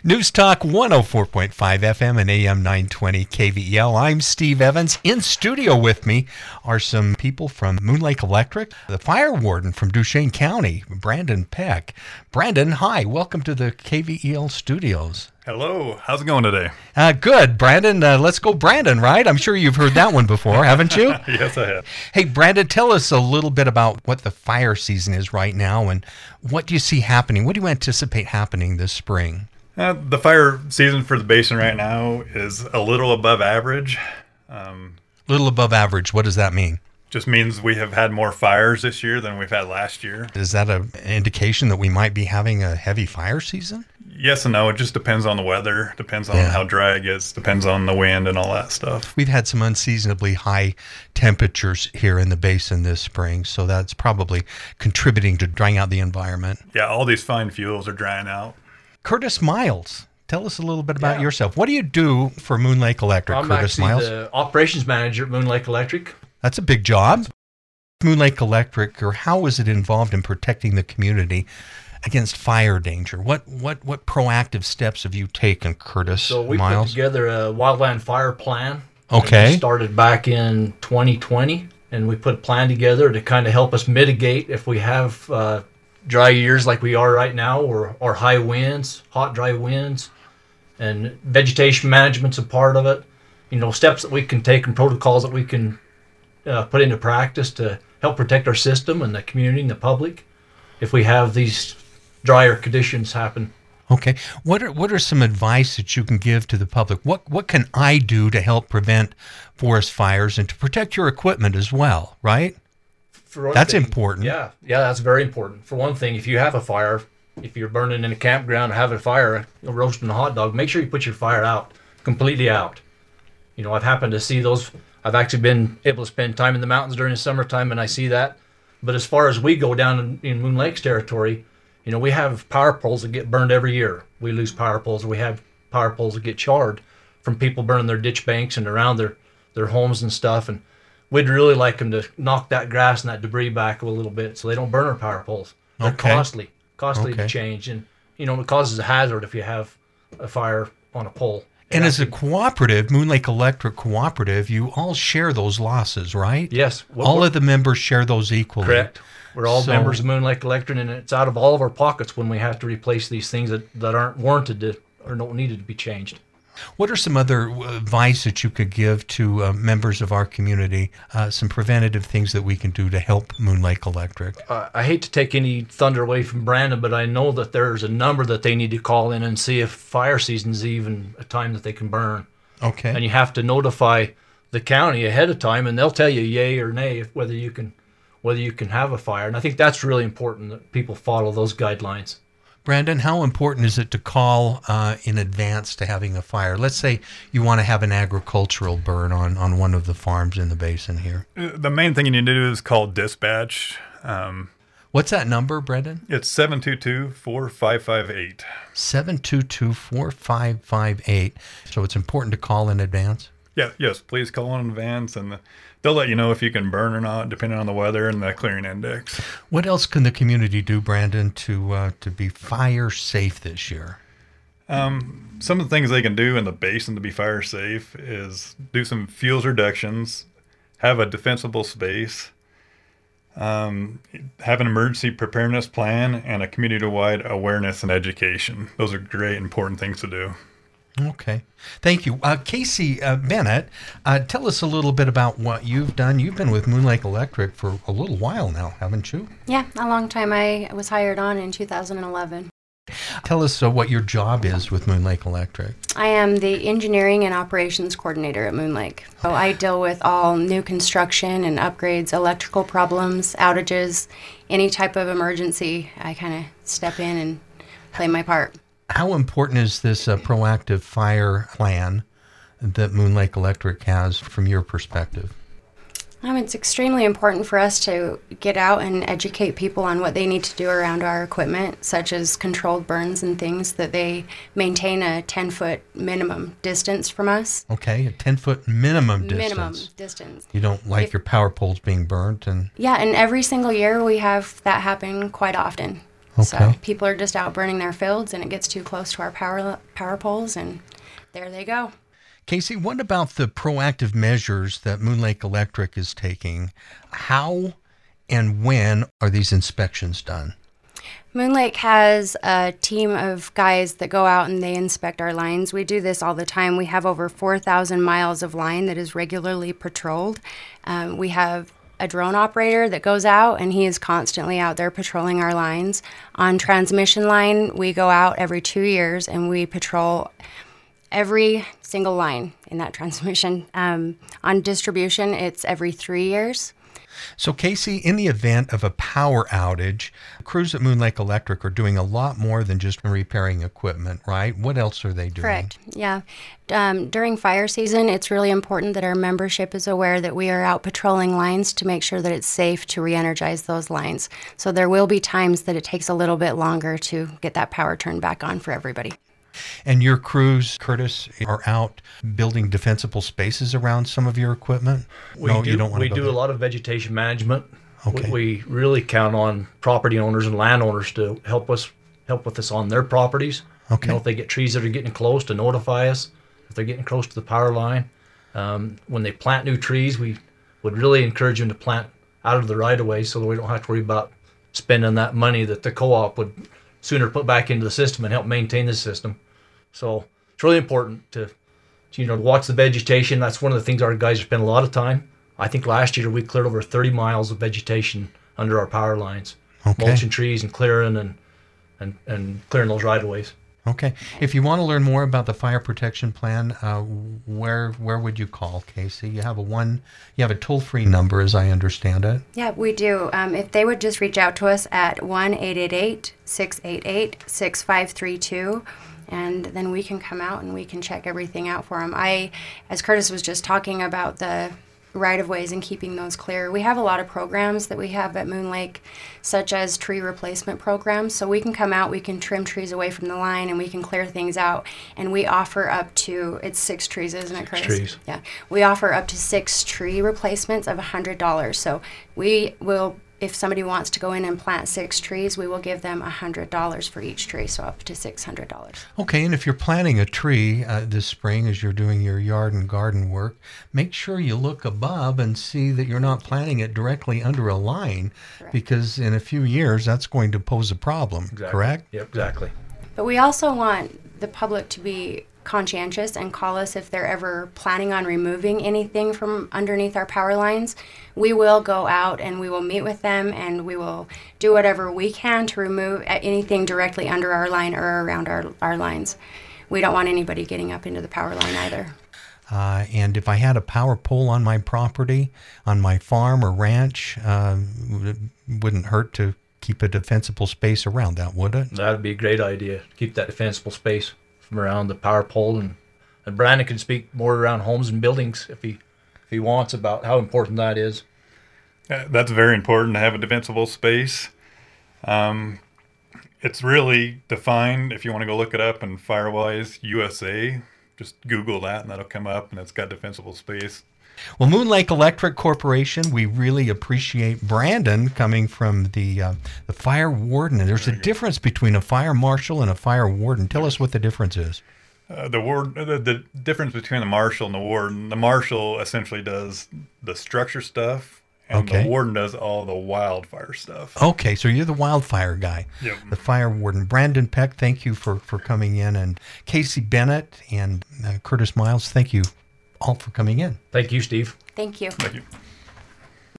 News Talk 104.5 FM and AM 920 KVEL. I'm Steve Evans. In studio with me are some people from Moon Lake Electric, the fire warden from Duchesne County, Brandon Peck. Brandon, hi. Welcome to the KVEL studios. Hello. How's it going today? Good, Brandon. Let's go Brandon, right? I'm sure you've heard that one before, haven't you? Yes, I have. Hey, Brandon, tell us a little bit about what the fire season is right now and what do you see happening? What do you anticipate happening this spring? The fire season for the basin right now is a little above average. Little above average. What does that mean? Just means we have had more fires this year than we've had last year. Is that an indication that we might be having a heavy fire season? Yes and no. It just depends on the weather, depends on how dry it gets, depends on the wind and all that stuff. We've had some unseasonably high temperatures here in the basin this spring, so that's probably contributing to drying out the environment. Yeah, all these fine fuels are drying out. Curtis Miles, tell us a little bit about yourself. What do you do for Moon Lake Electric, Curtis Miles? I'm actually the operations manager at Moon Lake Electric. That's a big job. Moon Lake Electric, or how is it involved in protecting the community against fire danger? What proactive steps have you taken, Curtis Miles? So we put together a wildland fire plan. Okay. We started back in 2020, and we put a plan together to kind of help us mitigate if we have dry years like we are right now, or high winds, hot, dry winds, and vegetation management's a part of it. You know, steps that we can take and protocols that we can put into practice to help protect our system and the community and the public if we have these drier conditions happen. Okay. What are some advice that you can give to the public? What can I do to help prevent forest fires and to protect your equipment as well, right? That's important. Yeah, that's very important. For one thing, if you have a fire, if you're burning in a campground or having a fire, roasting a hot dog, make sure you put your fire out, completely out. You know, I've happened to see those. I've actually been able to spend time in the mountains during the summertime, and I see that. But as far as we go down in Moon Lake's territory, you know, we have power poles that get burned every year. We lose power poles, or we have power poles that get charred from people burning their ditch banks and around their homes and stuff. And we'd really like them to knock that grass and that debris back a little bit so they don't burn our power poles. They're costly to change. And, you know, it causes a hazard if you have a fire on a pole. And as a cooperative, Moon Lake Electric Cooperative, you all share those losses, right? Yes. All of the members share those equally. Correct. We're all members of Moon Lake Electric, and it's out of all of our pockets when we have to replace these things that aren't warranted or don't needed to be changed. What are some other advice that you could give to members of our community, some preventative things that we can do to help Moon Lake Electric? I hate to take any thunder away from Brandon, but I know that there's a number that they need to call in and see if fire season's even a time that they can burn. Okay. And you have to notify the county ahead of time, and they'll tell you yay or nay whether you can have a fire. And I think that's really important that people follow those guidelines. Brandon, how important is it to call in advance to having a fire? Let's say you want to have an agricultural burn on one of the farms in the basin here. The main thing you need to do is call dispatch. What's that number, Brandon? It's 722-4558. 722-4558. So it's important to call in advance? Yes, please call in advance, and they'll let you know if you can burn or not, depending on the weather and the clearing index. What else can the community do, Brandon, to be fire safe this year? Some of the things they can do in the basin to be fire safe is do some fuels reductions, have a defensible space, have an emergency preparedness plan, and a community-wide awareness and education. Those are great, important things to do. Okay. Thank you. Casey Bennett, tell us a little bit about what you've done. You've been with Moon Lake Electric for a little while now, haven't you? Yeah, a long time. I was hired on in 2011. Tell us what your job is with Moon Lake Electric. I am the engineering and operations coordinator at Moon Lake. So I deal with all new construction and upgrades, electrical problems, outages, any type of emergency. I kind of step in and play my part. How important is this proactive fire plan that Moon Lake Electric has from your perspective? It's extremely important for us to get out and educate people on what they need to do around our equipment, such as controlled burns and things, that they maintain a 10-foot minimum distance from us. Okay, a 10-foot minimum distance. Minimum distance. You don't like your power poles being burnt? Yeah, and every single year we have that happen quite often. So Okay. people are just out burning their fields, and it gets too close to our power poles, and there they go. Casey, what about the proactive measures that Moon Lake Electric is taking? How and when are these inspections done? Moon Lake has a team of guys that go out and they inspect our lines. We do this all the time. We have over 4,000 miles of line that is regularly patrolled. We have a drone operator that goes out, and he is constantly out there patrolling our lines. On transmission line, we go out every 2 years and we patrol every single line in that transmission. On distribution, it's every 3 years. So, Casey, in the event of a power outage, crews at Moon Lake Electric are doing a lot more than just repairing equipment, right? What else are they doing? Correct. Yeah. During fire season, it's really important that our membership is aware that we are out patrolling lines to make sure that it's safe to re-energize those lines. So there will be times that it takes a little bit longer to get that power turned back on for everybody. And your crews, Curtis, are out building defensible spaces around some of your equipment? We do a lot of vegetation management. Okay. We really count on property owners and landowners to help with us on their properties. Okay. You know, if they get trees that are getting close, to notify us. If they're getting close to the power line, when they plant new trees, we would really encourage them to plant out of the right of way, so that we don't have to worry about spending that money that the co-op would sooner put back into the system and help maintain the system. So it's really important to watch the vegetation. That's one of the things our guys spend a lot of time. I think last year we cleared over 30 miles of vegetation under our power lines, mulching trees and clearing and clearing those right of ways. Okay. If you want to learn more about the fire protection plan, where would you call, Casey? You have a toll-free number, as I understand it. Yeah, we do. If they would just reach out to us at 1-888-688-6532, and then we can come out and we can check everything out for them. As Curtis was just talking about the right-of-ways and keeping those clear, we have a lot of programs that we have at Moon Lake, such as tree replacement programs. So we can come out, we can trim trees away from the line, and we can clear things out. And we offer up to, it's 6 trees, isn't it, Curtis? 6 trees. Yeah. We offer up to 6 tree replacements of $100. So we will, if somebody wants to go in and plant 6 trees, we will give them $100 for each tree, so up to $600. Okay, and if you're planting a tree this spring as you're doing your yard and garden work, make sure you look above and see that you're not planting it directly under a line, Correct. because in a few years that's going to pose a problem, Exactly. correct? Yep, exactly. But we also want the public to be conscientious and call us if they're ever planning on removing anything from underneath our power lines. We will go out and we will meet with them, and we will do whatever we can to remove anything directly under our line or around our lines. We don't want anybody getting up into the power line either. And if I had a power pole on my property, on my farm or ranch, it wouldn't hurt to keep a defensible space around that, would it? That would be a great idea. Keep that defensible space from around the power pole, and Brandon can speak more around homes and buildings if he wants about how important that is. That's very important to have a defensible space. It's really defined. If you want to go look it up in Firewise USA, just Google that and that'll come up, and it's got defensible space. Well, Moon Lake Electric Corporation, we really appreciate Brandon coming from the fire warden. And there's a difference between a fire marshal and a fire warden. Tell us what the difference is. The difference between the marshal and the warden, the marshal essentially does the structure stuff, and Okay. the warden does all the wildfire stuff. Okay, so you're the wildfire guy, Yep. the fire warden. Brandon Peck, thank you for coming in. And Casey Bennett and Curtis Miles, thank you all for coming in. Thank you, Steve. Thank you. Thank you.